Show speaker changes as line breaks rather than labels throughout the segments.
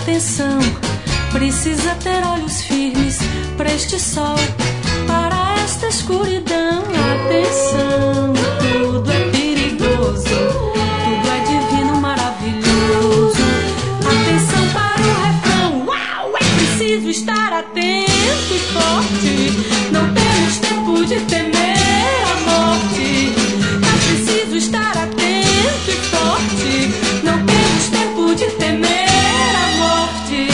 Atenção, precisa ter olhos firmes para este sol, para esta escuridão. Atenção, tudo é perigoso, tudo é divino, maravilhoso. Atenção para o refrão, uau, é preciso estar atento e forte. Não temos tempo de temer a morte. É preciso estar atento e forte. Não temos tempo de temer a morte.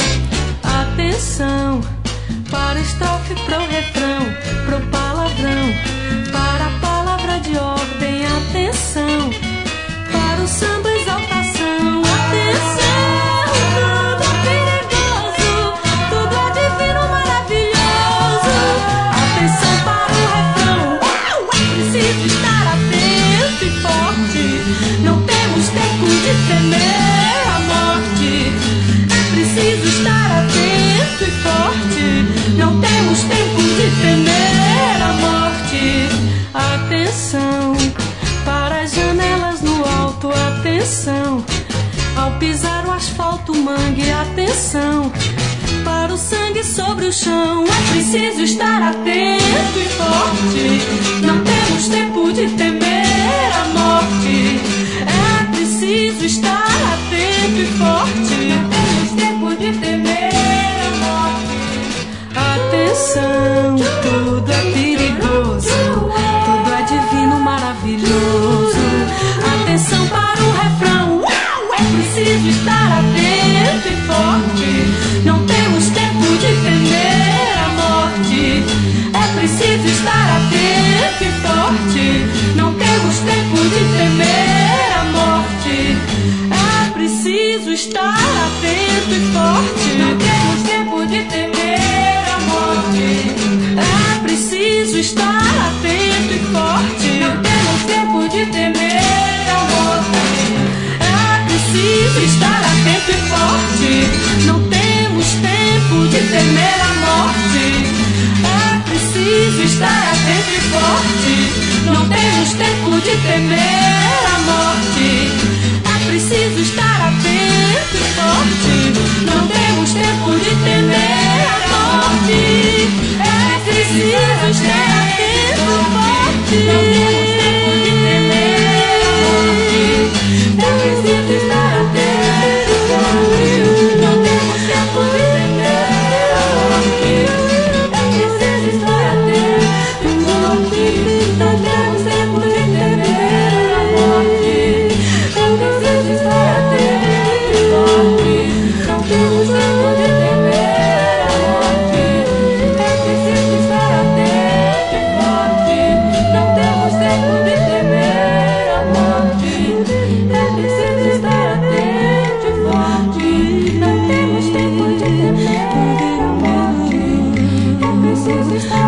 Atenção para a estrofe, pro refrão, pro palavrão, para a palavra de ordem. Atenção para o samba, exaltação. Atenção, tudo é perigoso, tudo é divino, maravilhoso. Atenção para o refrão, uau, é preciso estar atento e forte. Não temos tempo de temer a morte. É preciso estar atento e forte. Não temos tempo de temer a morte. Atenção para as janelas no alto. Atenção ao pisar o asfalto, mangue. Atenção para o sangue sobre o chão. É preciso estar atento e forte. Não temos tempo de temer a morte. É preciso estar atento e forte. Não temos tempo de temer a morte. Atenção, tudo é perigoso, tudo é divino, maravilhoso. Atenção para o refrão, uau, é preciso estar atento e forte. Não temos tempo de temer a morte. É preciso estar atento e forte. Não temos tempo de temer a morte. É preciso estar atento e forte. Não temos tempo de temer a morte. É preciso estar atento e forte. Não temos tempo de temer a morte. É preciso estar atento e forte. Não temos tempo de temer a morte. É preciso estar atento e forte. Não temos tempo de temer a morte. É preciso estar atento e forte. Não temos tempo de temer a morte. É preciso estar atento e forte. Não temos tempo de temer a morte. É preciso estar atento e forte. Não temos tempo de temer a morte. É preciso estar atento e forte. Não temos tempo de temer a morte. É preciso estar atento e forte. Não temos tempo de temer a morte. É preciso estar atento e forte. Não temos tempo de temer a morte. É preciso estar atento e forte. Não temos tempo de temer a morte. É preciso estar